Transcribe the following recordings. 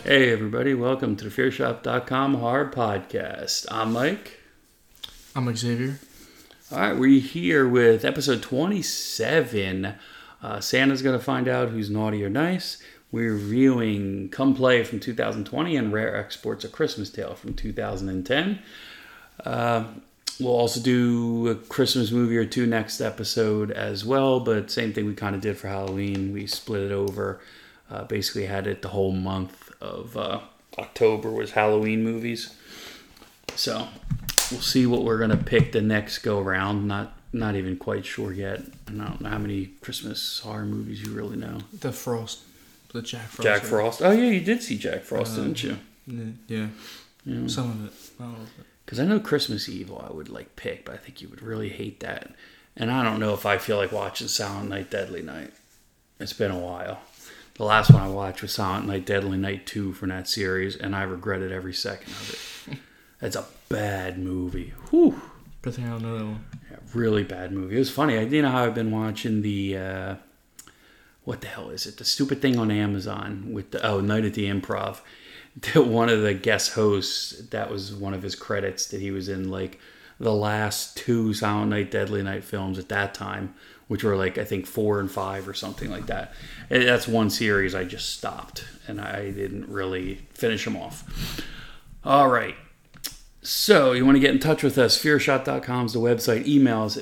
Hey everybody, welcome to the FearShop.com Horror Podcast. I'm Mike. I'm Xavier. Alright, we're here with episode 27. Santa's going to find out who's naughty or nice. We're reviewing Come Play from 2020 and Rare Exports A Christmas Tale from 2010. We'll also do a Christmas movie or two next episode as well, but same thing we kind of did for Halloween. We split it over. Basically had it the whole month of October was Halloween movies. So we'll see what we're going to pick the next go round. Not even quite sure yet. I don't know how many Christmas horror movies you really know. The Jack Frost. Jack Frost. Oh yeah, you did see Jack Frost, didn't you? Yeah. Some of it. Not all of it. Because I know Christmas Evil I would pick, but I think you would really hate that. And I don't know if I feel like watching Silent Night, Deadly Night. It's been a while. The last one I watched was Silent Night, Deadly Night 2 from that series, and I regretted every second of it. It's a bad movie. Whew. Good thing I don't know that one. Yeah, really bad movie. It was funny. You know how I've been watching the, what the hell is it? The stupid thing on Amazon with Night at the Improv. One of the guest hosts, that was one of his credits that he was in the last two Silent Night, Deadly Night films at that time, which were I think 4 and 5 or something like that. And that's one series I just stopped, and I didn't really finish them off. All right. So you want to get in touch with us, fearshop.com is the website. Email us at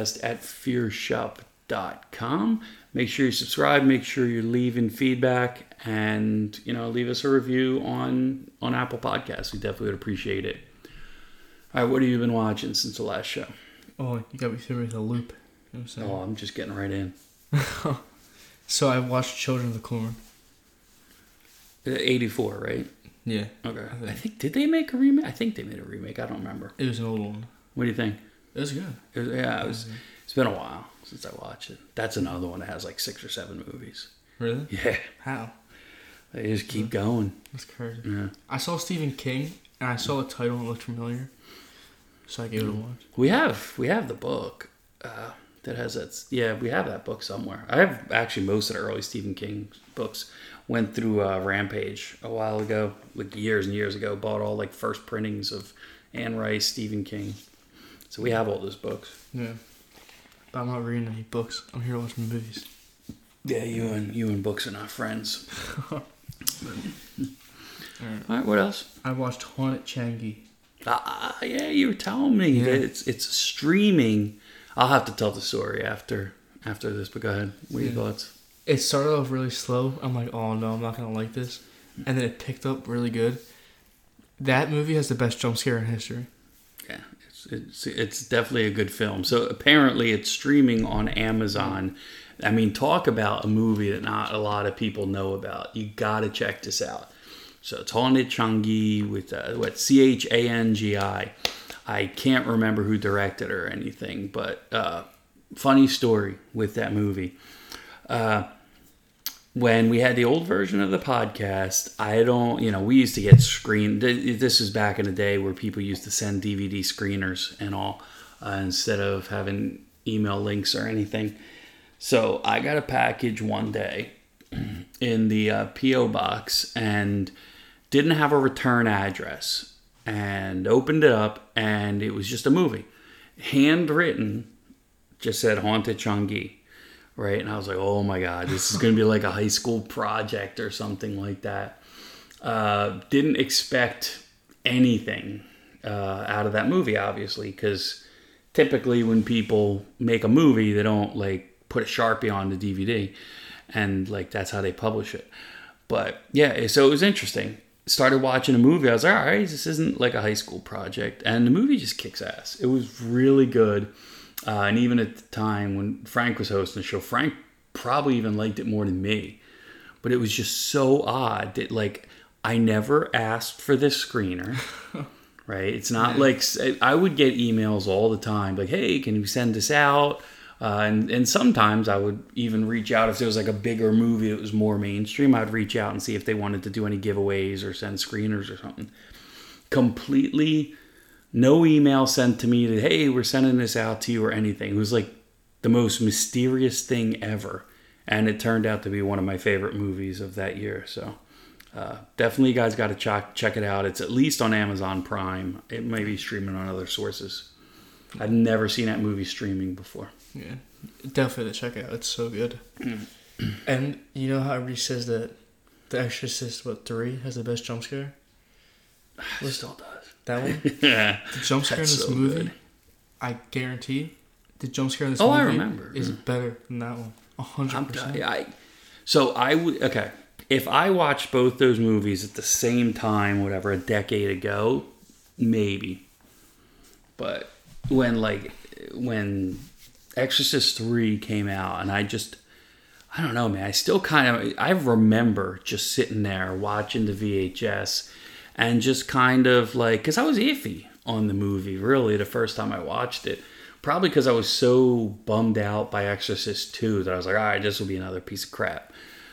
podcast@fearshop.com. Make sure you subscribe. Make sure you're leaving feedback, and leave us a review on Apple Podcasts. We definitely would appreciate it. All right, what have you been watching since the last show? Oh, you got me through with a loop. You know what I'm saying? Oh, I'm just getting right in. So I watched Children of the Corn. 84, right? Yeah. Okay. I think did they make a remake? I think they made a remake. I don't remember. It was an old one. What do you think? It was good. It's been a while since I watched it. That's another one that has 6 or 7 movies. Really? Yeah. How? They just keep going. That's crazy. Yeah. I saw Stephen King, and I saw the title and it looked familiar. So I gave it a watch. We have the book that has that. Yeah, we have that book somewhere. I have actually most of the early Stephen King books. Went through Rampage a while ago, years and years ago. Bought all first printings of Anne Rice, Stephen King. So we have all those books. Yeah. But I'm not reading any books. I'm here watching movies. Yeah, you and books are not friends. All right, what else? I watched Haunted Changi. Yeah, you were telling me that it's streaming. I'll have to tell the story after this, but go ahead. What are your thoughts? It started off really slow. I'm like, oh no, I'm not going to like this. And then it picked up really good. That movie has the best jump scare in history. Yeah, it's definitely a good film. So apparently it's streaming on Amazon. I mean, talk about a movie that not a lot of people know about. You got to check this out. So it's Haunted Changi with Changi. I can't remember who directed or anything, but funny story with that movie. When we had the old version of the podcast, we used to get screened. This is back in the day where people used to send DVD screeners and all instead of having email links or anything. So I got a package one day in the P.O. box and didn't have a return address, and opened it up, and it was just a movie. Handwritten, just said Haunted Changi, right? And I was like, oh my God, this is going to be like a high school project or something like that. Didn't expect anything out of that movie, obviously, because typically when people make a movie, they don't put a Sharpie on the DVD, and that's how they publish it. But yeah, so it was interesting. Started watching a movie. I was like, all right, this isn't like a high school project. And the movie just kicks ass. It was really good. And even at the time when Frank was hosting the show, Frank probably even liked it more than me. But it was just so odd that I never asked for this screener. Right? It's not I would get emails all the time. Hey, can you send this out? And sometimes I would even reach out if there was a bigger movie that was more mainstream. I'd reach out and see if they wanted to do any giveaways or send screeners or something. Completely no email sent to me that, hey, we're sending this out to you or anything. It was the most mysterious thing ever. And it turned out to be one of my favorite movies of that year. So Definitely, you guys got to check it out. It's at least on Amazon Prime. It may be streaming on other sources. I've never seen that movie streaming before. Yeah, definitely to check it out. It's so good. And you know how everybody says that The Exorcist, 3 has the best jump scare? It still does. That one? Yeah. The jump scare in this so movie, good. I guarantee, the jump scare in this I movie remember. is better than that one. 100%. So I would, okay, if I watched both those movies at the same time, whatever, a decade ago, maybe. But when Exorcist 3 came out, and I don't know, man, I remember just sitting there watching the VHS and just kind of like, because I was iffy on the movie, really, the first time I watched it. Probably because I was so bummed out by Exorcist 2 that I was like, all right, this will be another piece of crap.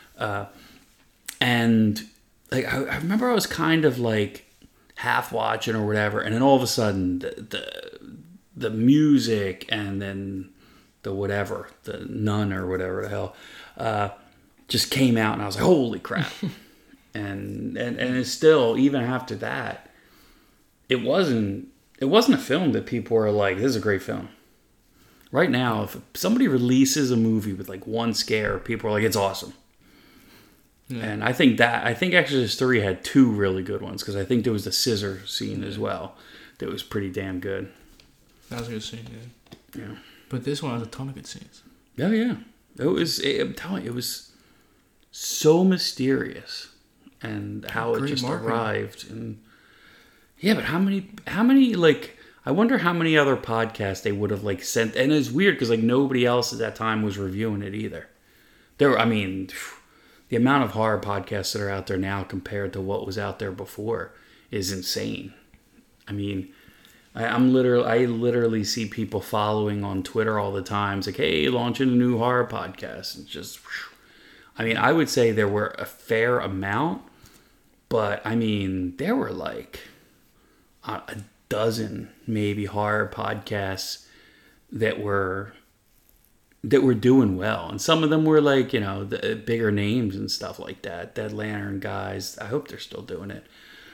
And like I remember I was kind of like half watching or whatever, and then all of a sudden the music and then the nun or whatever the hell just came out, and I was like, holy crap. and it's still, even after that, it wasn't a film that people were like, this is a great film. Right now, if somebody releases a movie with like one scare, people are like, it's awesome. Yeah. And I think Exorcist 3 had 2 really good ones, because I think there was the scissor scene as well that was pretty damn good. That was a good scene, yeah. But this one has a ton of good scenes. Oh yeah, I'm telling you, it was so mysterious, and how it just arrived. And yeah, but how many like, I wonder how many other podcasts they would have like sent. And it's weird because like nobody else at that time was reviewing it either. The amount of horror podcasts that are out there now compared to what was out there before is insane. I mean, I literally see people following on Twitter all the time. It's like, hey, launching a new horror podcast. And just, I mean, I would say there were a fair amount, but I mean, there were like a dozen maybe horror podcasts that were doing well, and some of them were like, you know, the bigger names and stuff like that. Dead Lantern guys, I hope they're still doing it.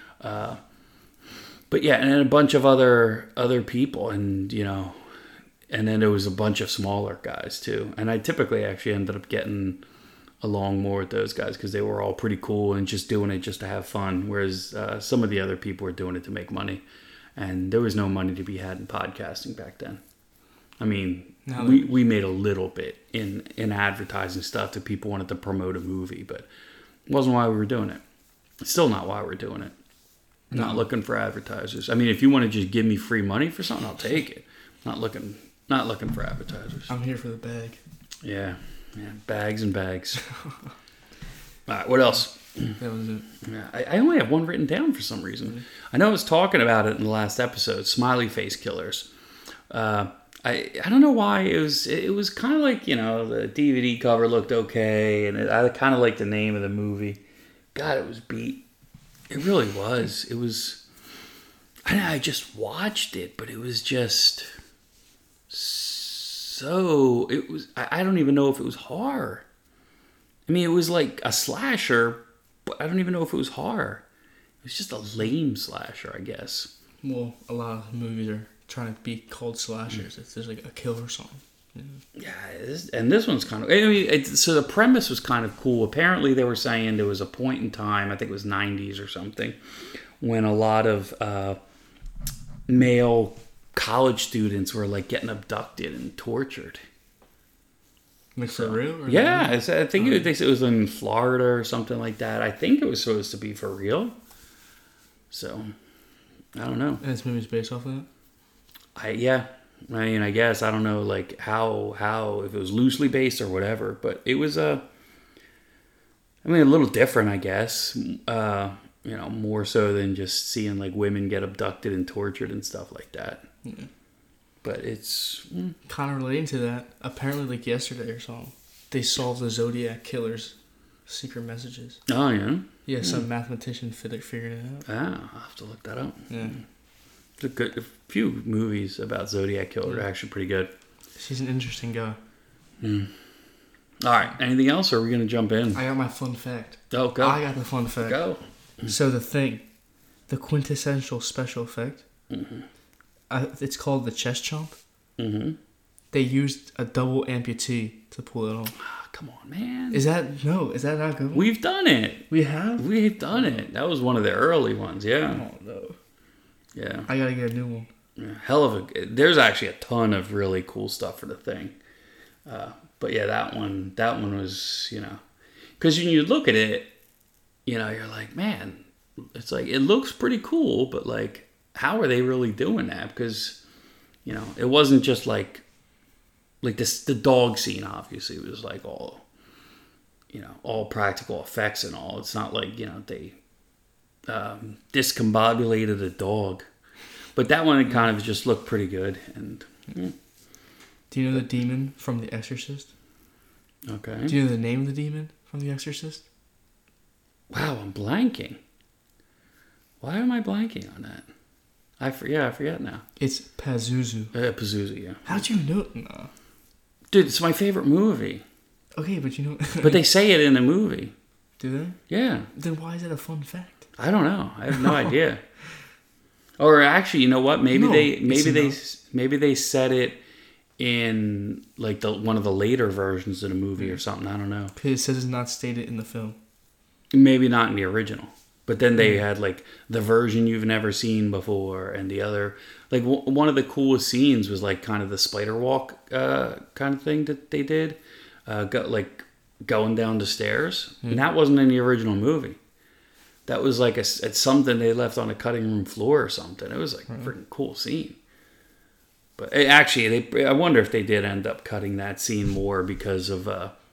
But yeah, and then a bunch of other people, and you know, and then there was a bunch of smaller guys too. And I typically actually ended up getting along more with those guys because they were all pretty cool and just doing it just to have fun. Whereas some of the other people were doing it to make money. And there was no money to be had in podcasting back then. I mean, we made a little bit in advertising stuff that people wanted to promote a movie, but it wasn't why we were doing it. It's still not why we're doing it. No. Not looking for advertisers. I mean, if you want to just give me free money for something, I'll take it. Not looking for advertisers. I'm here for the bag. Yeah, bags and bags. All right, what else? That was it. Yeah, I only have one written down for some reason. Mm-hmm. I know I was talking about it in the last episode. Smiley face killers. I don't know why it was kind of like, you know, the DVD cover looked okay, and I kind of liked the name of the movie. God, it was beat. It really was. It was. I just watched it, but it was just so. It was. I don't even know if it was horror. I mean, it was like a slasher, but I don't even know if it was horror. It was just a lame slasher, I guess. Well, a lot of movies are trying to be called slashers. If there's like a kill or something. Yeah, and this one's kind of. I mean, so the premise was kind of cool. Apparently, they were saying there was a point in time, I think it was 90s or something, when a lot of male college students were like getting abducted and tortured. Like for real? Yeah, I think they said it was in Florida or something like that. I think it was supposed to be for real. So, I don't know. And this movie's based off of that? Yeah. I mean, I guess, I don't know, like, how, if it was loosely based or whatever, but it was, a little different, I guess, you know, more so than just seeing, like, women get abducted and tortured and stuff like that. Yeah. But it's... kind of relating to that, apparently, like, yesterday or something, they solved the Zodiac Killer's secret messages. Oh, yeah? Yeah, some mathematician figured it out. Ah, I'll have to look that up. Yeah. A few movies about Zodiac Killer are actually pretty good. He's an interesting guy. All right. Anything else, or are we going to jump in? I got my fun fact. Oh, go. I got the fun fact. Go. So the quintessential special effect, it's called the chest chomp. Mm-hmm. They used a double amputee to pull it off. Oh, come on, man. Is that not good? We've done it. We have? We've done it. That was one of the early ones, yeah. Oh, no. Yeah. I gotta get a new one. Yeah, hell of a... There's actually a ton of really cool stuff for the thing. But yeah, that one was, because when you look at it, you're like, man, it's like, it looks pretty cool, but like, how are they really doing that? Because, it wasn't just like this, the dog scene obviously was like all practical effects and all. It's not like, they discombobulated a dog. But that one, it kind of just looked pretty good. And do you know the demon from The Exorcist? Okay. Do you know the name of the demon from The Exorcist? Wow, I'm blanking. Why am I blanking on that? I forget now. It's Pazuzu. Pazuzu, yeah. How'd you know? No. Dude, it's my favorite movie. Okay, but you know... But they say it in the movie. Do they? Yeah. Then why is it a fun fact? I don't know. I have no idea. Or actually, you know what? Maybe they said it in like one of the later versions of the movie or something. I don't know. It says it's not stated in the film. Maybe not in the original. But then they had like the version you've never seen before, and the other, like one of the coolest scenes was like kind of the spider walk kind of thing that they did, going down the stairs, and that wasn't in the original movie. That was like it's something they left on a cutting room floor or something. It was like a freaking cool scene. But actually, I wonder if they did end up cutting that scene more because of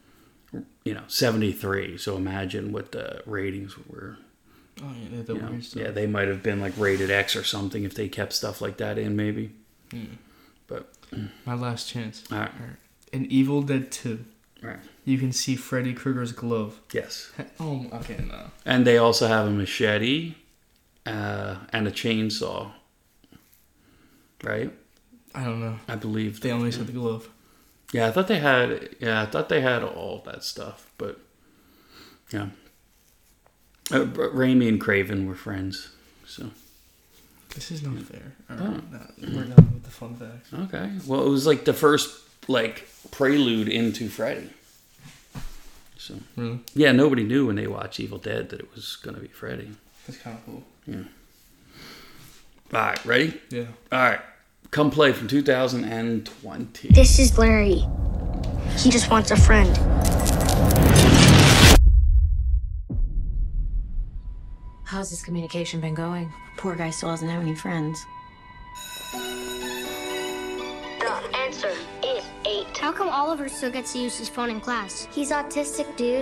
73. So imagine what the ratings were. Oh yeah, the weird stuff. Yeah, they might have been like rated X or something if they kept stuff like that in, maybe. But my last chance. All right. In Evil Dead 2, right, you can see Freddy Krueger's glove. Yes. Oh, okay, no. And they also have a machete and a chainsaw. Right? I don't know. I believe they only said the glove. Yeah, I thought they had all that stuff, but yeah. Raimi and Craven were friends, so. This is not fair. We're done with the fun facts. Okay. Well, it was like the first prelude into Freddy. So. Really? Yeah, nobody knew when they watched Evil Dead that it was going to be Freddy. That's kind of cool. Yeah. All right, ready? Yeah. All right. Come Play from 2020. This is Larry. He just wants a friend. How's this communication been going? Poor guy still doesn't have any friends. The answer is 8. How come Oliver still gets to use his phone in class? He's autistic, dude.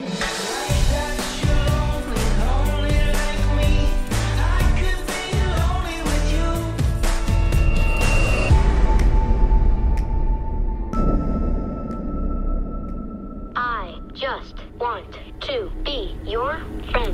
I just want to be your friend.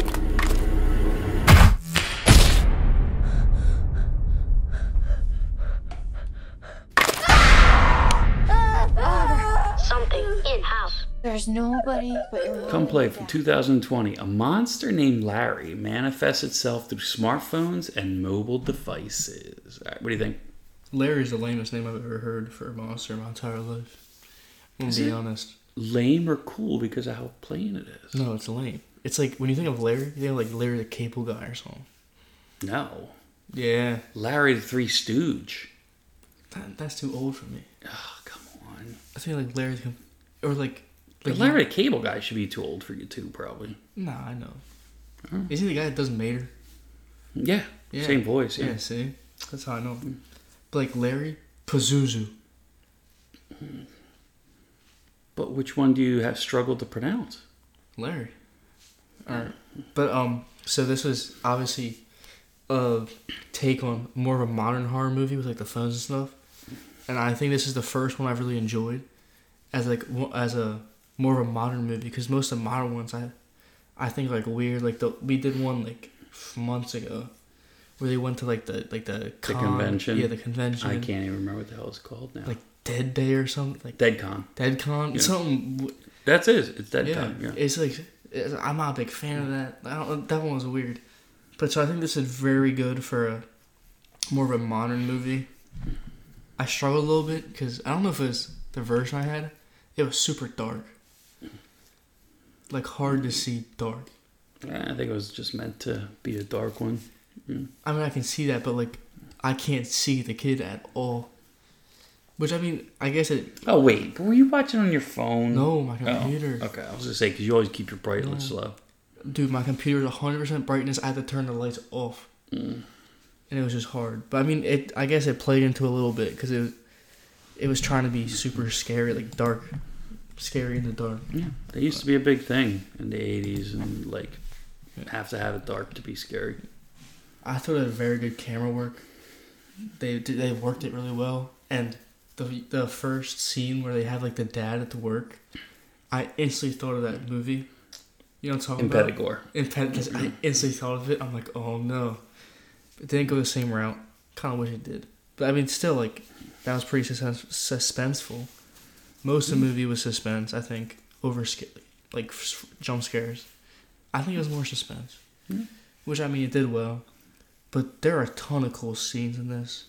Something in-house. There's nobody but your mom. Come Play from 2020. A monster named Larry manifests itself through smartphones and mobile devices. All right, what do you think? Larry's the lamest name I've ever heard for a monster in my entire life. I'm gonna be honest. Lame or cool because of how plain it is? No, it's lame. It's like when you think of Larry, you think of like Larry the Cable Guy or something. No. Yeah. Larry the Three Stooge. That's too old for me. Oh, come on. I think like Larry, or like Larry the Cable Guy should be too old for you too, probably. Nah, I know. Is he the guy that does Mater? Yeah. Same voice. Yeah. See, that's how I know. But like Larry Pazuzu. But which one do you have struggled to pronounce? Larry. All right. But so this was obviously a take on more of a modern horror movie with like the phones and stuff, and I think this is the first one I've really enjoyed as a more of a modern movie, because most of the modern ones I think like weird. Like we did one like months ago where they went to the convention. Yeah, the convention. I can't even remember what the hell it's called now. Like Dead Day or something. Like DeadCon. DeadCon. Yeah. Something. That's it. It's that Yeah, time. Yeah. it's like I'm not a big fan of that. That one was weird, but so I think this is very good for a more of a modern movie. I struggled a little bit because I don't know if it was the version I had. It was super dark, like hard to see dark. I think it was just meant to be a dark one. I mean, I can see that, but like I can't see the kid at all. Which, I mean, I guess it... Oh, wait. Were you watching on your phone? No, my computer. Oh, okay, I was going to say, because you always keep your brightness low. Dude, my computer's 100% brightness. I had to turn the lights off. And it was just hard. But, I mean, I guess it played into a little bit, because it was trying to be super scary, like dark. Scary in the dark. Yeah, that used to be a big thing in the 80s, and, like, have to have it dark to be scary. I thought it had very good camera work. They worked it really well. And... The first scene where they have like the dad at the work, I instantly thought of that movie. You know what I'm talking about? Impetigore. I instantly thought of it. I'm like, oh no. It didn't go the same route. Kind of wish it did. But I mean, still, like, that was pretty suspenseful. Most of the movie was suspense, I think, over like jump scares. I think it was more suspense. Which, I mean, it did well. But there are a ton of cool scenes in this.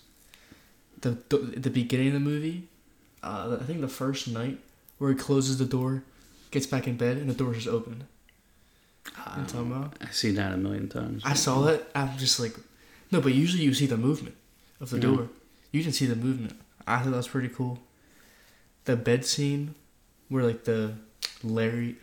The beginning of the movie, I think the first night where he closes the door, gets back in bed, and the door's just open. You know what I'm talking about? I've seen that a million times. I saw that. I'm just like, no, but usually you see the movement of the door. You didn't see the movement. I thought that was pretty cool. The bed scene where like the Larry,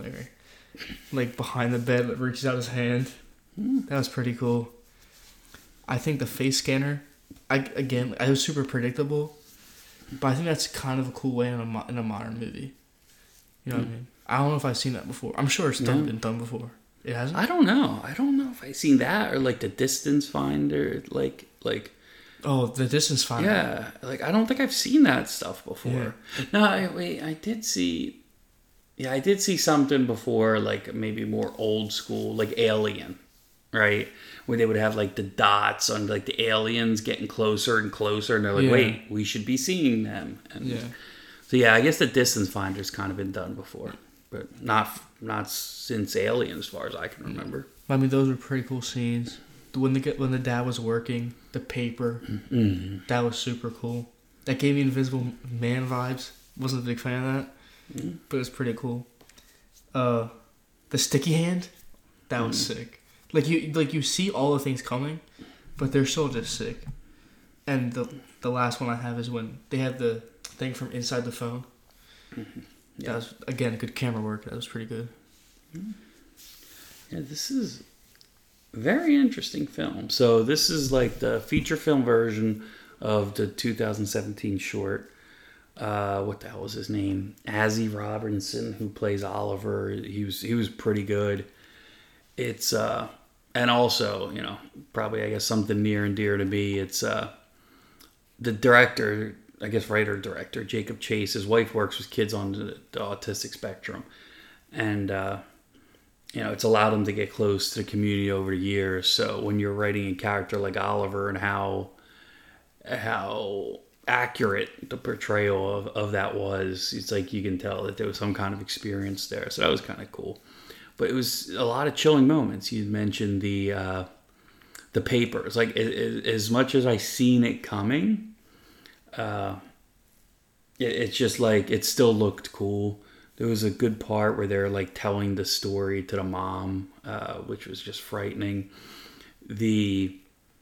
like behind the bed reaches out his hand. That was pretty cool. I think the face scanner. It was super predictable, but I think that's kind of a cool way in a modern movie. You know what I mean? I don't know if I've seen that before. I'm sure it's been done before. It hasn't? I don't know. I don't know if I've seen that or like the distance finder, like. Oh, the distance finder. Yeah, like I don't think I've seen that stuff before. Yeah. No, I did see. Yeah, I did see something before, like maybe more old school, like Alien, right? Where they would have like the dots on like the aliens getting closer and closer, and they're like, wait, we should be seeing them. And so yeah, I guess the distance finder's kind of been done before, but not since Alien, as far as I can remember. I mean, those were pretty cool scenes. When the dad was working, the paper, that was super cool. That gave me Invisible Man vibes. Wasn't a big fan of that, but it was pretty cool. The sticky hand, that was sick. Like you see all the things coming, but they're still just sick. And the last one I have is when they have the thing from inside the phone. That was, again, good camera work. That was pretty good. Yeah, this is a very interesting film. So this is like the feature film version of the 2017 short. What the hell was his name? Azzy Robinson, who plays Oliver. He was pretty good. It's and also, you know, probably I guess something near and dear to me. It's the director, I guess writer-director, Jacob Chase. His wife works with kids on the autistic spectrum, and you know, it's allowed him to get close to the community over the years. So when you're writing a character like Oliver and how accurate the portrayal of that was, it's like you can tell that there was some kind of experience there. So that was kind of cool. But it was a lot of chilling moments. You mentioned the papers. Like as much as I seen it coming, it's just like it still looked cool. There was a good part where they're like telling the story to the mom, which was just frightening. There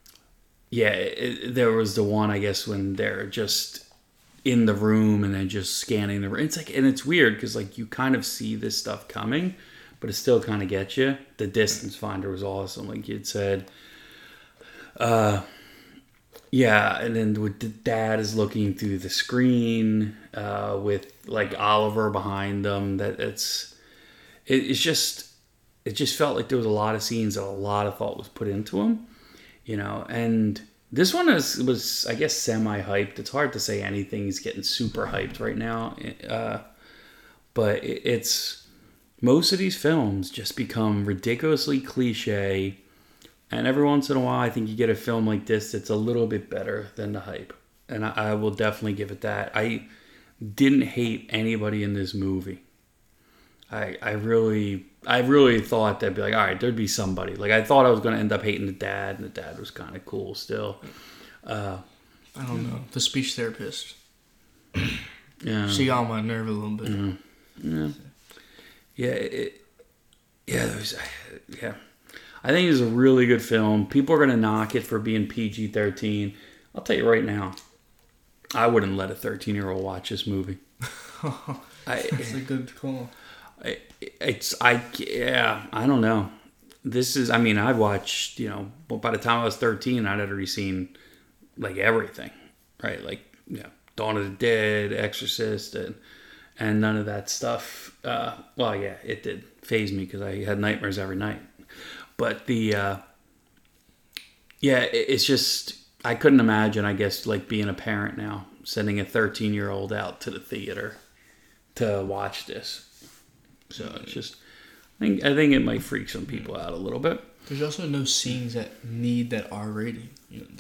was the one, I guess, when they're just in the room and then just scanning the room. It's like, and it's weird because like you kind of see this stuff coming, but it still kind of gets you. The distance finder was awesome, like you'd said. And then with the dad is looking through the screen with like Oliver behind them. It just felt like there was a lot of scenes that a lot of thought was put into them, you know. And this one was I guess semi-hyped. It's hard to say anything's getting super hyped right now, but it's most of these films just become ridiculously cliche. And every once in a while, I think you get a film like this that's a little bit better than the hype. And I will definitely give it that. I didn't hate anybody in this movie. I really thought that'd be like, all right, there'd be somebody. Like, I thought I was going to end up hating the dad, and the dad was kind of cool still. I don't know. The speech therapist. Yeah. She got on my nerve a little bit. Yeah. I think it's a really good film. People are going to knock it for being PG-13. I'll tell you right now, I wouldn't let a 13-year-old watch this movie. That's a good call. I don't know. I watched, by the time I was 13, I'd already seen, like, everything, right? Like, Dawn of the Dead, Exorcist, and none of that stuff. It did faze me because I had nightmares every night. But it's just, I couldn't imagine, I guess, like, being a parent now, sending a 13-year-old out to the theater to watch this. So it's just, I think it might freak some people out a little bit. There's also no scenes that need that R rating.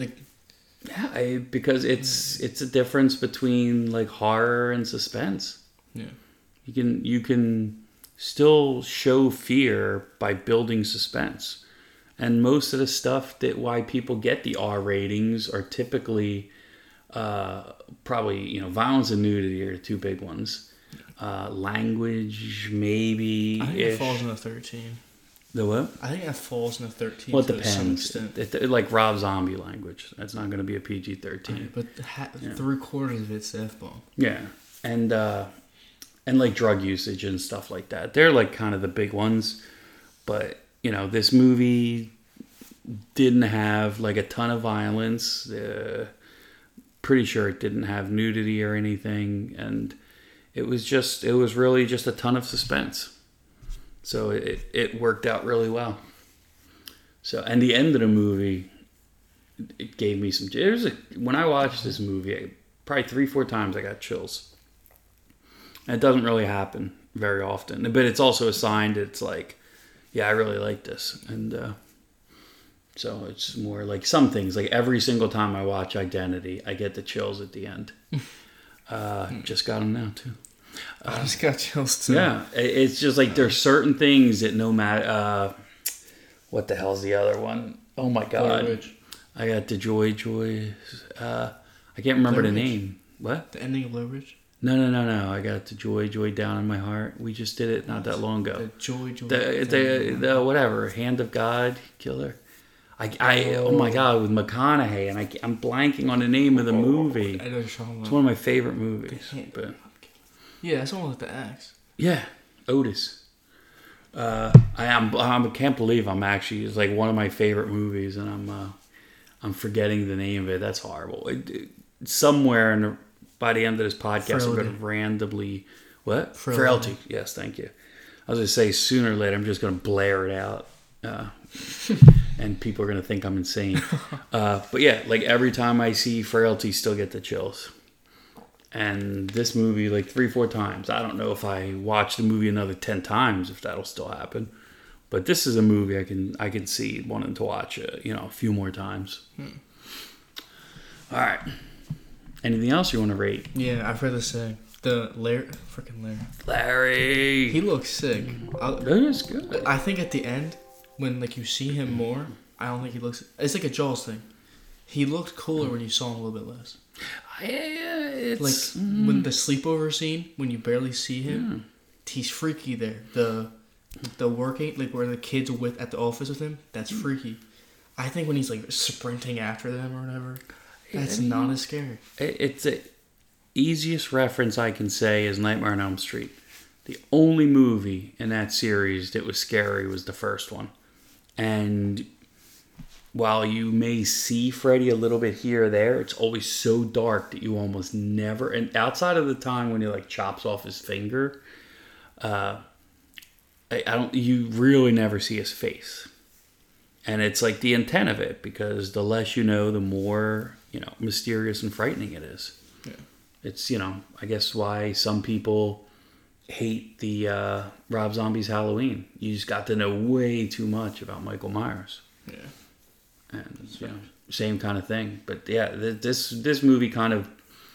Because it's a difference between, like, horror and suspense. Yeah. You can still show fear by building suspense. And most of the stuff why people get the R ratings are typically probably, violence and nudity are the two big ones. Language, maybe. I think it falls in the 13. The what? I think that falls in the 13. Well, it depends. Like Rob Zombie language. That's not going to be a PG-13. But 3/4 of it's the F-bomb. Yeah. And like drug usage and stuff like that. They're like kind of the big ones. But, this movie didn't have like a ton of violence. Pretty sure it didn't have nudity or anything. And it was really just a ton of suspense. So it worked out really well. So, and the end of the movie, it gave me some. When I watched this movie, probably 3-4 times I got chills. And it doesn't really happen very often, but it's also a sign that it's like, I really like this, and so it's more like some things. Like every single time I watch Identity, I get the chills at the end. Just got them now too. I just got chills too. Yeah, it's just like there's certain things that no matter. What the hell's the other one? Oh my god! I got the Joy. I can't remember the name. What? The ending of Low Ridge? No. I got the Joy down in my heart. We just did it not that long ago. The Joy. The whatever Hand of God Killer. Oh my god, with McConaughey, and I'm blanking on the name of the movie. I know what you're talking about. It's one of my favorite movies. But yeah, that's the one with the axe. Yeah, Otis. I can't believe I'm actually, it's like one of my favorite movies, and I'm forgetting the name of it. That's horrible. Somewhere by the end of this podcast, I'm going to randomly what? Frailty. Yes, thank you. I was going to say sooner or later, I'm just going to blare it out, and people are going to think I'm insane. But yeah, like every time I see Frailty, still get the chills. And this movie, like 3-4 times. I don't know if I watch the movie another 10 times, if that'll still happen. But this is a movie I can see wanting to watch, a few more times. All right. Anything else you want to rate? Yeah, I've heard this say the Larry. Larry. He looks sick. That is good. I think at the end, when like you see him more, I don't think he looks. It's like a Jaws thing. He looked cooler when you saw him a little bit less. It's like when the sleepover scene, when you barely see him, he's freaky there. The working, like where the kids are at the office with him, that's freaky. I think when he's like sprinting after them or whatever, that's not as scary. It's the easiest reference I can say is Nightmare on Elm Street. The only movie in that series that was scary was the first one. And while you may see Freddy a little bit here or there, it's always so dark that you almost never, and outside of the time when he like chops off his finger, you really never see his face. And it's like the intent of it, because the less you know, the more, mysterious and frightening it is. Yeah. It's, I guess why some people hate the Rob Zombie's Halloween. You just got to know way too much about Michael Myers. Yeah. And same kind of thing. But yeah, this movie kind of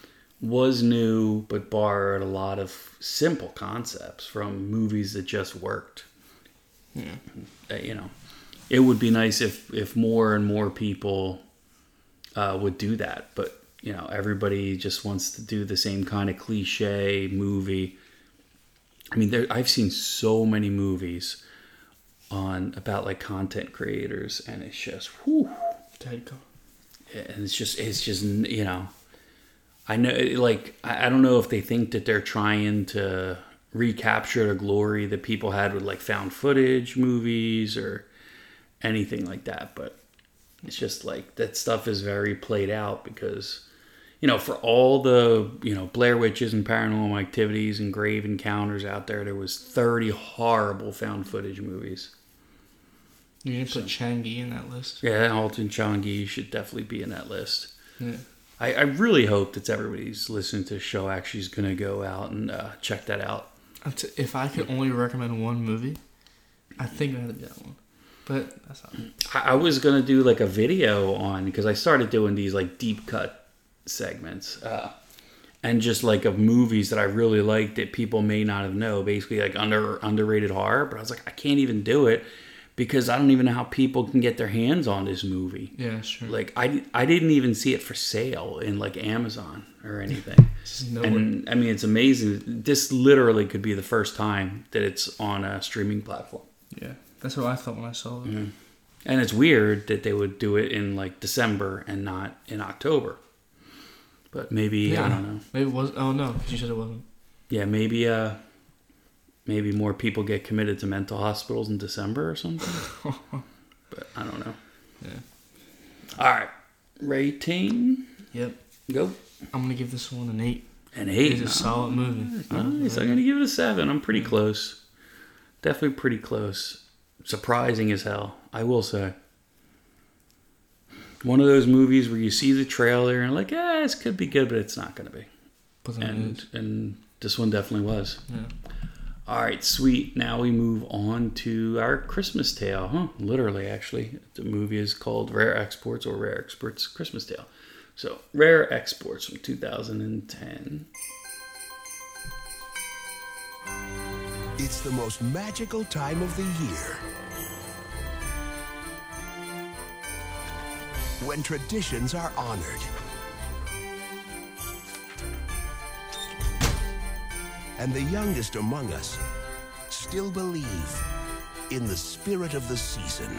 was new, but borrowed a lot of simple concepts from movies that just worked. Yeah. You know, it would be nice if more and more people would do that. But, you know, everybody just wants to do the same kind of cliche movie. I mean, I've seen so many movies about like content creators, and it's just, whew. And it's just, you know, I know, like, I don't know if they think that they're trying to recapture the glory that people had with like found footage movies or anything like that, but it's just like that stuff is very played out because, you know, for all the, you know, Blair Witches and Paranormal Activities and Grave Encounters out there was 30 horrible found footage movies. You didn't put Changi in that list? Yeah, Alton Changi should definitely be in that list. Yeah. I really hope that everybody's listening to the show actually is going to go out and check that out. If I could only recommend one movie, I think it would be that one. But that's not it. I was going to do like a video on, because I started doing these like deep cut segments and just like of movies that I really liked that people may not have known, basically like underrated horror. But I was like, I can't even do it because I don't even know how people can get their hands on this movie. Yeah, sure. Like I didn't even see it for sale in like Amazon or anything. And I mean, it's amazing. This literally could be the first time that it's on a streaming platform. Yeah, that's what I thought when I saw it. Mm-hmm. And it's weird that they would do it in like December and not in October. But maybe, I don't know. Maybe it was. Oh no, because you said it wasn't. Yeah, maybe more people get committed to mental hospitals in December or something. But I don't know. Yeah. All right. Rating. Yep. Go. I'm going to give this one an 8. An 8? It's a solid movie. Nice. I'm going to give it a 7. I'm pretty close. Definitely pretty close. Surprising as hell, I will say. One of those movies where you see the trailer and like, this could be good, but it's not going to be. But then And this one definitely was. Yeah. All right, sweet. Now we move on to our Christmas Tale. Literally, actually. The movie is called Rare Exports or Rare Exports Christmas Tale. So, Rare Exports from 2010. It's the most magical time of the year. When traditions are honored. And the youngest among us still believe in the spirit of the season.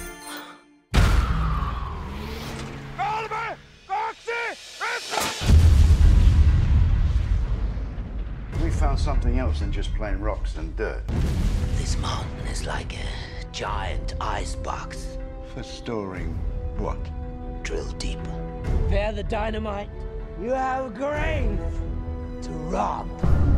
Oliver! We found something else than just plain rocks and dirt. This mountain is like a giant ice box. For storing what? Drill deeper. Prepare the dynamite. You have a grave to rob.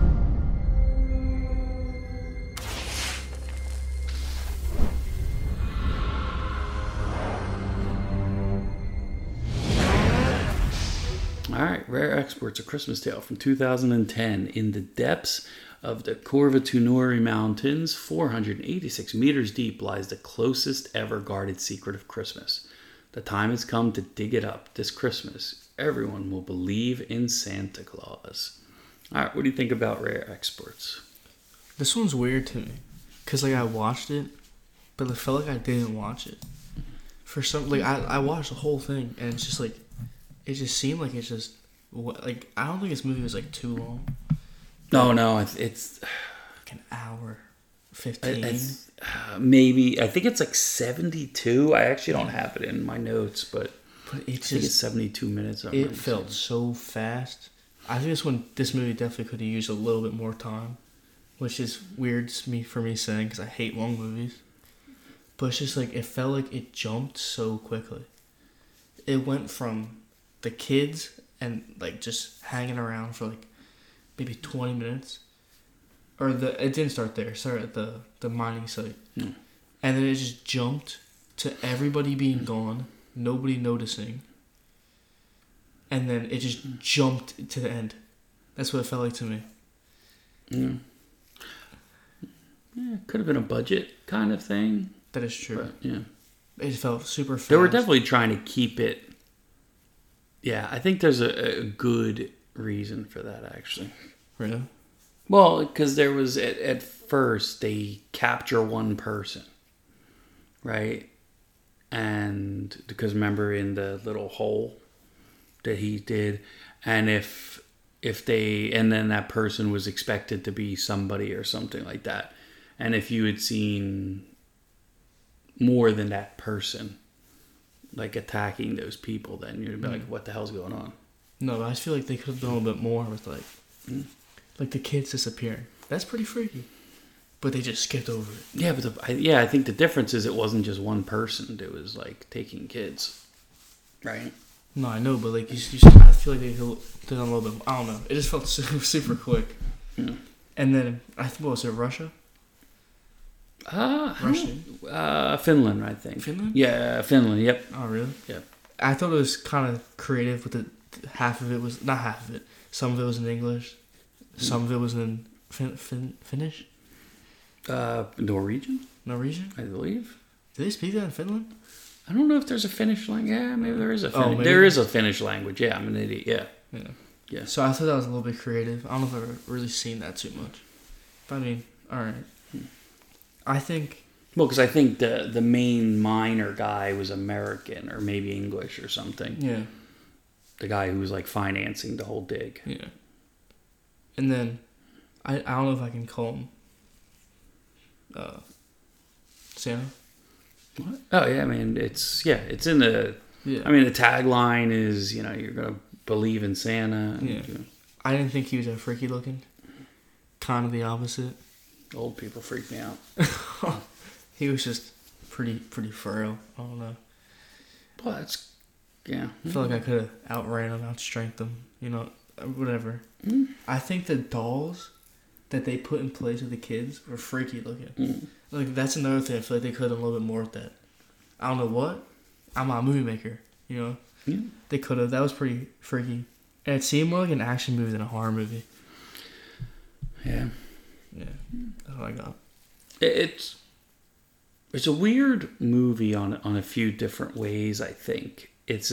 All right, Rare Exports, A Christmas Tale from 2010. In the depths of the Corvatunuri Mountains, 486 meters deep, lies the closest ever guarded secret of Christmas. The time has come to dig it up. This Christmas, everyone will believe in Santa Claus. All right, what do you think about Rare Exports? This one's weird to me. Because, like, I watched it, but I felt like I didn't watch it. For some, like, I watched the whole thing, and it's just, like, it just seemed like it's just, like, I don't think this movie was, like, too long. No, it's like an hour, 15. It's, maybe, I think it's like 72. I actually don't have it in my notes, but I think it's 72 minutes. It felt so fast. I think this movie definitely could have used a little bit more time, which is weird for me saying because I hate long movies. But it's just like, it felt like it jumped so quickly. It went from the kids and like just hanging around for like maybe 20 minutes. Or it didn't start there. It started at the mining site. And then it just jumped to everybody being gone, nobody noticing. And then it just jumped to the end. That's what it felt like to me. Yeah, could have been a budget kind of thing. That is true. But, yeah. It felt super fast. They were definitely trying to keep it. Yeah, I think there's a good reason for that, actually. Really? Well, because there was, at first, they capture one person, right? And because remember in the little hole that he did, and if they, and then that person was expected to be somebody or something like that. And if you had seen more than that person, like attacking those people, then you'd be like, what the hell's going on? No, I feel like they could have done a little bit more with like the kids disappearing. That's pretty freaky. But they just skipped over it. Yeah, but I think the difference is it wasn't just one person that was like taking kids, right? No, I know, but like I feel like they did a little bit. I don't know. It just felt super quick. Yeah. And then what was it? Russia? Russian. Finland, I think. Finland? Yeah, Finland. Yep. Oh, really? Yep. I thought it was kind of creative with half of it was not half of it. Some of it was in English. Some of it was in Finnish. Norwegian, I believe. Do they speak that in Finland? I don't know if there's a Finnish language. Yeah, maybe there is a Finnish. Maybe. There is a Finnish language. Yeah, I'm an idiot. Yeah. So I thought that was a little bit creative. I don't know if I've really seen that too much. But I mean, all right. I think... Well, because I think the main miner guy was American or maybe English or something. Yeah. The guy who was like financing the whole dig. Yeah. And then, I don't know if I can call him Santa. What? Oh yeah, I mean it's in the. Yeah. I mean the tagline is you're gonna believe in Santa. Yeah. I didn't think he was that freaky looking. Kind of the opposite. Old people freak me out. He was just pretty frail. I don't know. Well, that's yeah. I feel like I could have outran him, outstrengthed him. Whatever. Mm. I think the dolls that they put in place of the kids were freaky looking. Mm. Like that's another thing. I feel like they could have done a little bit more with that. I don't know what. I'm not a movie maker. Yeah. They could have. That was pretty freaky. And it seemed more like an action movie than a horror movie. Yeah. Yeah. That's what I got. It's a weird movie on a few different ways. I think it's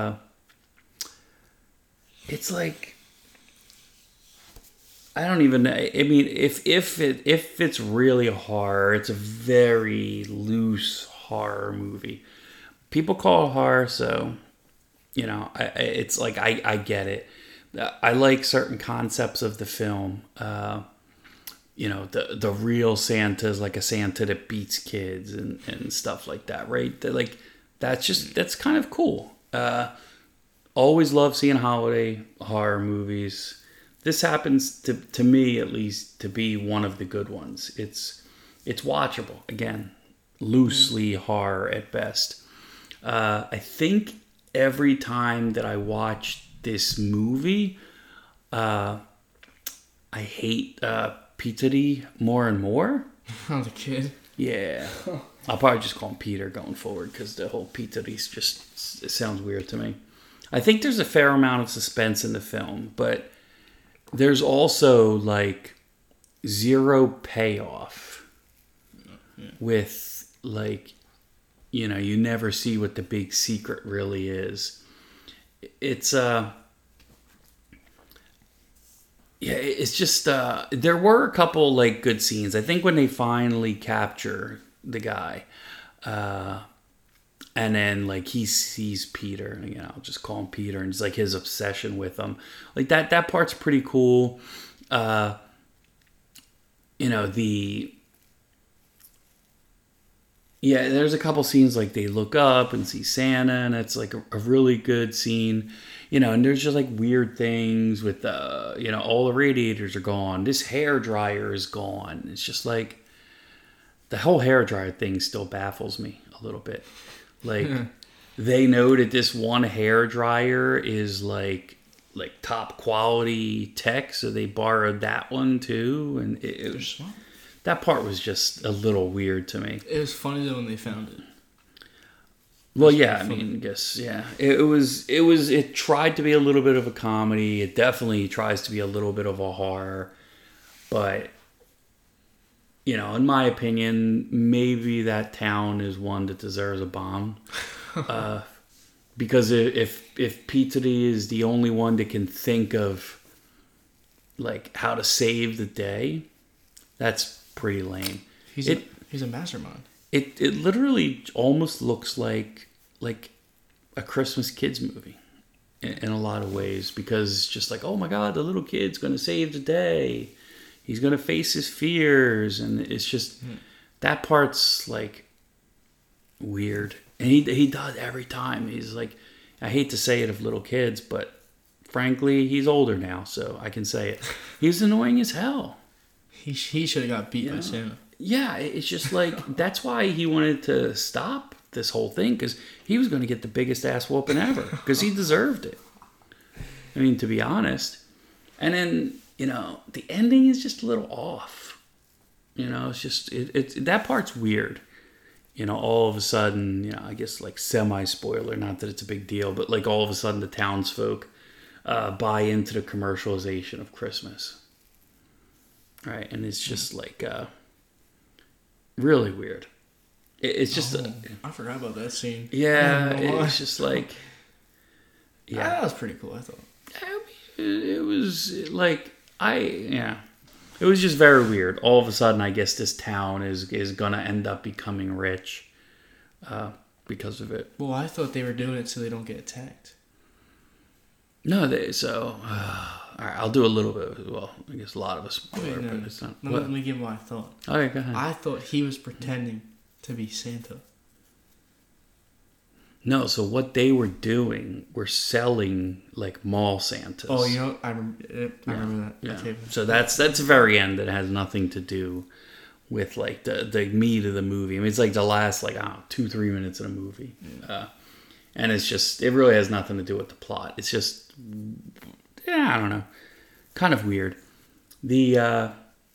like. I don't even know. I mean, if it's really a horror, it's a very loose horror movie. People call it horror, so it's like I get it. I like certain concepts of the film. The real Santa is like a Santa that beats kids and stuff like that, right? That's kind of cool. Always love seeing holiday horror movies. This happens to me at least to be one of the good ones. It's watchable. Again, loosely horror at best. I think every time that I watch this movie, I hate Peter more and more. Oh, the kid. Yeah, I'll probably just call him Peter going forward because the whole Peter's just it sounds weird to me. I think there's a fair amount of suspense in the film, but there's also like zero payoff with like, you never see what the big secret really is. It's it's just there were a couple like good scenes. I think when they finally capture the guy, and then like he sees Peter, I'll just call him Peter, and it's like his obsession with him. Like that part's pretty cool. There's a couple scenes like they look up and see Santa, and it's like a really good scene. And there's just like weird things with all the radiators are gone. This hair dryer is gone. It's just like the whole hair dryer thing still baffles me a little bit. Like they know that this one hair dryer is like top quality tech, so they borrowed that one too, and it was that part was just a little weird to me. It was funny though when they found it. Well, yeah, I mean, I guess, yeah. It tried to be a little bit of a comedy. It definitely tries to be a little bit of a horror. But, in my opinion, maybe that town is one that deserves a bomb. because if Peter is the only one that can think of like how to save the day, that's pretty lame. He's a mastermind. It literally almost looks like a Christmas kids movie in a lot of ways, because it's just like, oh my God, the little kid's going to save the day. He's going to face his fears, and it's just that part's like weird. And he does every time. He's like, I hate to say it of little kids, but frankly, he's older now, so I can say it. He's annoying as hell. He should have got beat by Santa. Yeah, it's just like, that's why he wanted to stop this whole thing, because he was going to get the biggest ass whooping ever, because he deserved it. I mean, to be honest. And then, the ending is just a little off. It's just, that part's weird. All of a sudden, I guess like semi-spoiler, not that it's a big deal, but like all of a sudden the townsfolk buy into the commercialization of Christmas. Right? And it's just like really weird. It's just... I forgot about that scene. Yeah, it's just like... Yeah, that was pretty cool, I thought. It was like... It was just very weird. All of a sudden, I guess this town is going to end up becoming rich because of it. Well, I thought they were doing it so they don't get attacked. No, all right, I'll do a little bit. Well, I guess a lot of us spoiler, but it's not. Let me give my thought. Okay, go ahead. I thought he was pretending to be Santa. No, so what they were doing were selling like mall Santas. Oh, I remember that. Yeah. Okay. So that's the very end that has nothing to do with like the meat of the movie. I mean, it's like the last 2-3 minutes of the movie, and it's just, it really has nothing to do with the plot. It's just, I don't know, kind of weird. I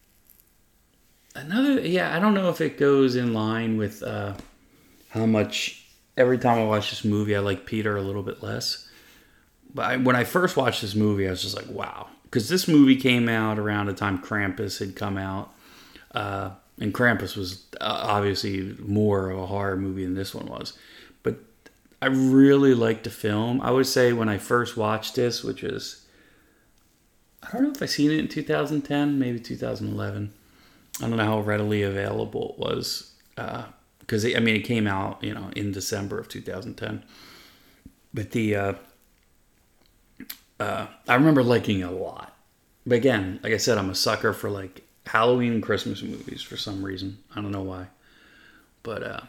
don't know if it goes in line with how much. Every time I watch this movie, I like Peter a little bit less. But when I first watched this movie, I was just like, wow. Because this movie came out around the time Krampus had come out. And Krampus was obviously more of a horror movie than this one was. But I really liked the film. I would say when I first watched this, which is... I don't know if I seen it in 2010, maybe 2011. I don't know how readily available it was. Because it came out, in December of 2010. But I remember liking it a lot. But again, like I said, I'm a sucker for like Halloween and Christmas movies for some reason. I don't know why. But I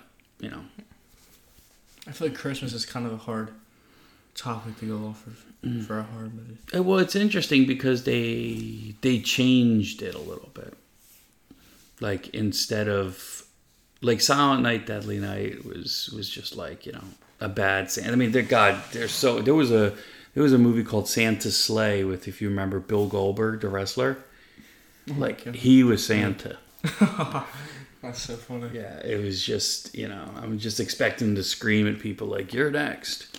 feel like Christmas is kind of a hard topic to go off of for a horror movie. Well, it's interesting because they changed it a little bit. Like instead of... Like Silent Night, Deadly Night was just like, a bad Santa. I mean, there was a movie called Santa's Sleigh with, if you remember, Bill Goldberg, the wrestler. He was Santa. That's so funny. Yeah, it was just, I'm just expecting to scream at people like, you're next.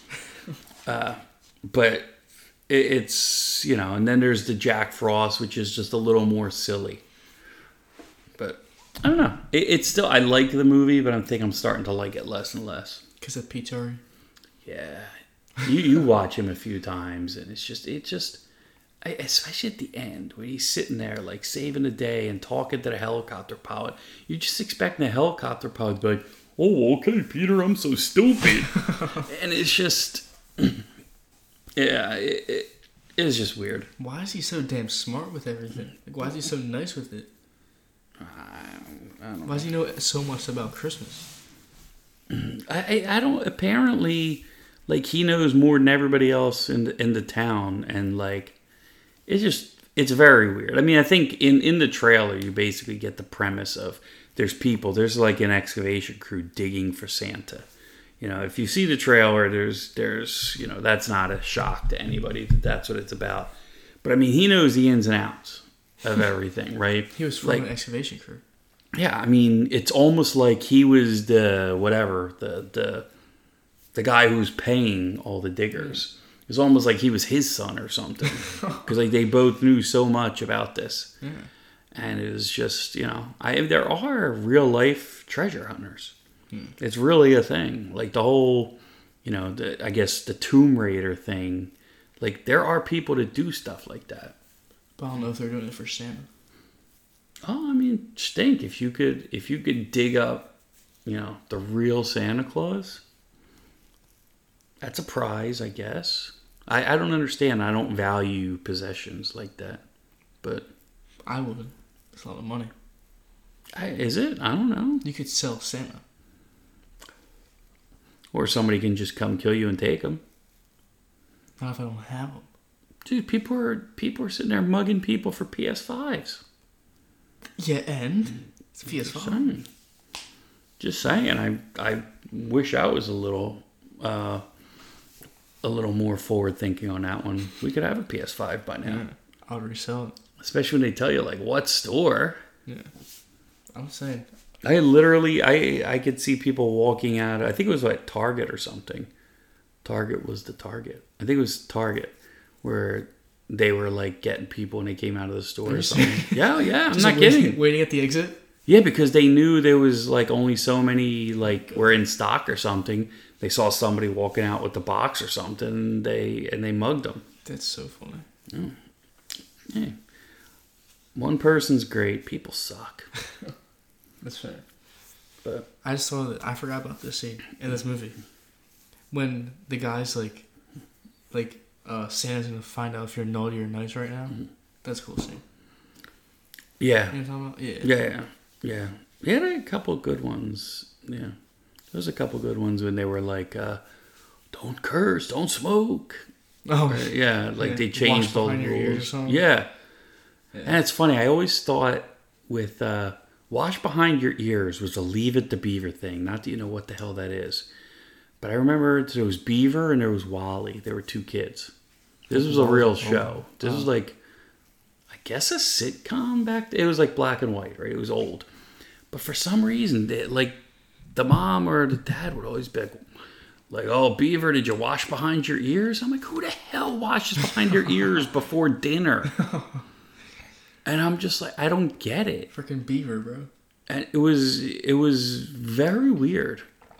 But it's, and then there's the Jack Frost, which is just a little more silly. But... I don't know. It's still, I like the movie, but I think I'm starting to like it less and less. Because of Pete Ari? Yeah. You watch him a few times, and it's just, especially at the end, when he's sitting there, like, saving the day and talking to the helicopter pilot. You're just expecting the helicopter pilot to be like, oh, okay, Peter, I'm so stupid. And it's just, it is just weird. Why is he so damn smart with everything? Like, why is he so nice with it? I don't know. Why does he know so much about Christmas? I don't, apparently, like, he knows more than everybody else in the town, and like, it's very weird. I mean, I think in the trailer you basically get the premise of there's like an excavation crew digging for Santa. If you see the trailer, there's that's not a shock to anybody that that's what it's about. But I mean, he knows the ins and outs of everything, right? He was from an excavation crew. Yeah, I mean, it's almost like he was the guy who's paying all the diggers. It's almost like he was his son or something, because like they both knew so much about this. Yeah. And it was just, there are real life treasure hunters. It's really a thing. Like the whole I guess the Tomb Raider thing. Like, there are people that do stuff like that. But I don't know if they're doing it for Santa. Oh, I mean, stink. If you could dig up, the real Santa Claus, that's a prize, I guess. I don't understand. I don't value possessions like that. But I would. It's a lot of money. Is it? I don't know. You could sell Santa. Or somebody can just come kill you and take them. Not if I don't have them. Dude, people are sitting there mugging people for PS5s. Yeah, and it's PS5. Just saying. I wish I was a little more forward thinking on that one. We could have a PS5 by now. Yeah, I would resell it. Especially when they tell you like what store. Yeah, I'm saying. I could see people walking out. I think it was like Target or something. Target was the Target. I think it was Target where they were like getting people and they came out of the store or something. Yeah, I'm not kidding. Waiting at the exit? Yeah, because they knew there was like only so many like were in stock or something. They saw somebody walking out with the box or something and they mugged them. That's so funny. Yeah. One person's great, people suck. That's fair. But I just saw that. I forgot about this scene in this movie when the guy's like Santa's gonna find out if you're naughty or nice right now. That's a cool scene. Yeah. You know what I'm talking about? Yeah. He had a couple good ones. Yeah. There was a couple good ones when they were like, don't curse, don't smoke. Oh. Yeah, like they changed all the rules. Yeah. And it's funny, I always thought with wash behind your ears was a Leave It to Beaver thing. Not that you know what the hell that is. But I remember there was Beaver and there was Wally. There were two kids. This was a real show. This was like, I guess a sitcom back then. It was like black and white, right? It was old. But for some reason, like the mom or the dad would always be like, oh, Beaver, did you wash behind your ears? I'm like, who the hell washes behind your ears before dinner? And I'm just like, I don't get it. Freaking Beaver, bro. And it was very weird.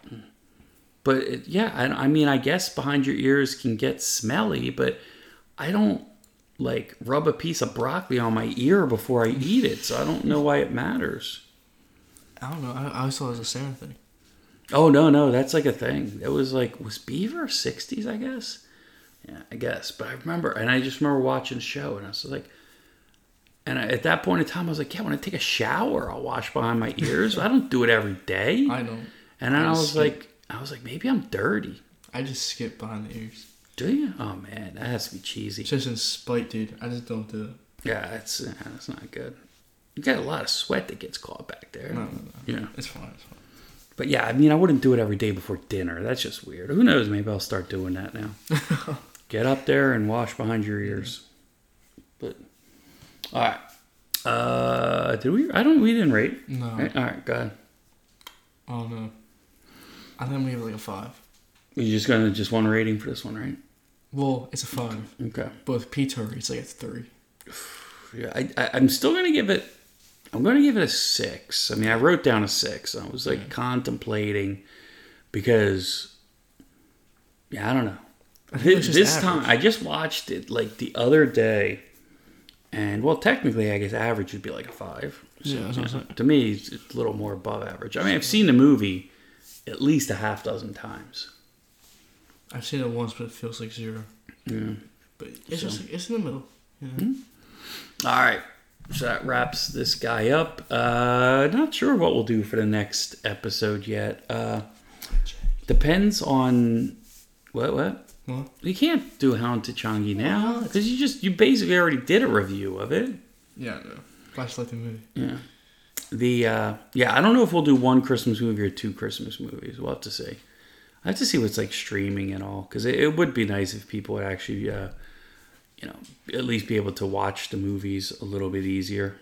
But I mean, I guess behind your ears can get smelly, but I don't like rub a piece of broccoli on my ear before I eat it, so I don't know why it matters. I don't know. I always thought it was a Santa thing. Oh, no, that's like a thing. It was like, was Beaver 60s, I guess? Yeah, I guess. But I remember, and I just remember watching the show, and I was like, and at that point in time, I was like, yeah, when I take a shower, I'll wash behind my ears. I don't do it every day. I don't. And then I was like, maybe I'm dirty. I just skip behind the ears. Do you? Oh, man, that has to be cheesy. It's just in spite, dude. I just don't do it. Yeah, that's not good. You got a lot of sweat that gets caught back there. No. Yeah. It's fine. But yeah, I mean, I wouldn't do it every day before dinner. That's just weird. Who knows? Maybe I'll start doing that now. Get up there and wash behind your ears. But, all right. Did we? We didn't rate. No. Right? All right, go ahead. Oh, no. I think I'm going to give it like a 5. You're just going to just one rating for this one, right? Well, it's a 5. Okay. But with Peter, it's like a 3. Yeah, I'm still going to give it... I'm going to give it a 6. I mean, I wrote down a 6. I was like contemplating because... Yeah, I don't know. This time, I just watched it like the other day. And, well, technically, I guess average would be like a 5. So, to me, it's a little more above average. I mean, I've seen the movie at least a half dozen times. I've seen it once, but it feels like 0. Yeah. But it's just like, it's in the middle. You know? Mm-hmm. All right. So that wraps this guy up. Not sure what we'll do for the next episode yet. Depends on... What? You can't do Hound to Changi now because you basically already did a review of it. Yeah, no. Flashlight the movie. Yeah. I don't know if we'll do one Christmas movie or 2 Christmas movies. We'll have to see. I have to see what's like streaming and all because it would be nice if people would actually, at least be able to watch the movies a little bit easier.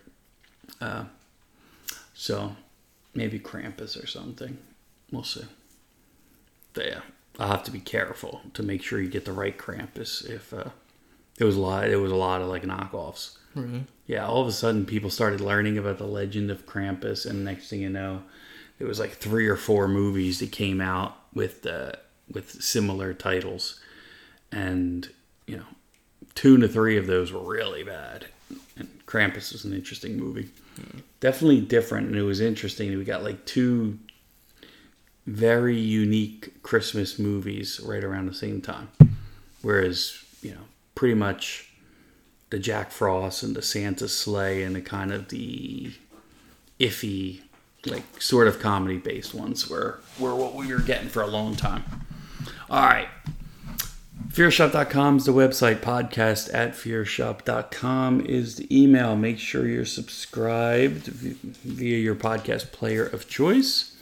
So maybe Krampus or something. We'll see. But yeah. I'll have to be careful to make sure you get the right Krampus. If there was a lot of like knockoffs. Really? Yeah, all of a sudden people started learning about the legend of Krampus, and next thing you know, there was like 3 or 4 movies that came out with with similar titles. And, 2 to 3 of those were really bad. And Krampus was an interesting movie. Definitely different, and it was interesting. We got like 2 very unique Christmas movies right around the same time. Whereas, pretty much the Jack Frost and the Santa Sleigh and the kind of the iffy, like sort of comedy based ones were what we were getting for a long time. All right. Fearshop.com is the website. Podcast@fearshop.com is the email. Make sure you're subscribed via your podcast player of choice.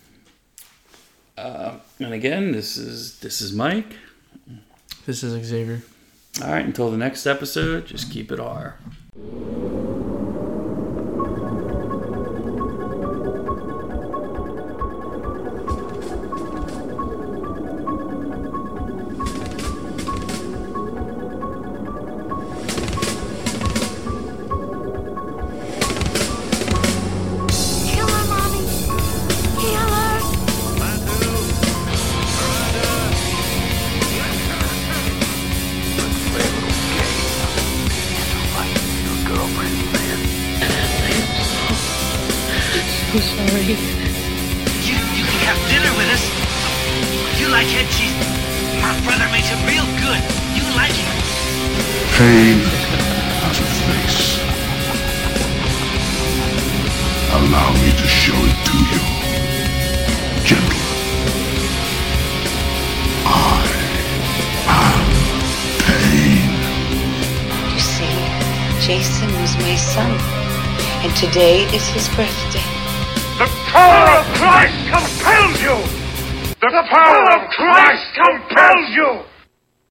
And again, this is Mike. This is Xavier. All right, until the next episode, just keep it R. I'm sorry. You can have dinner with us. You like head cheese? My brother makes it real good. You like it. Pain has a face. Allow me to show it to you. Gentlemen, I am Pain. You see, Jason was my son, and today is his birthday. The power of Christ compels you! The power of Christ compels you!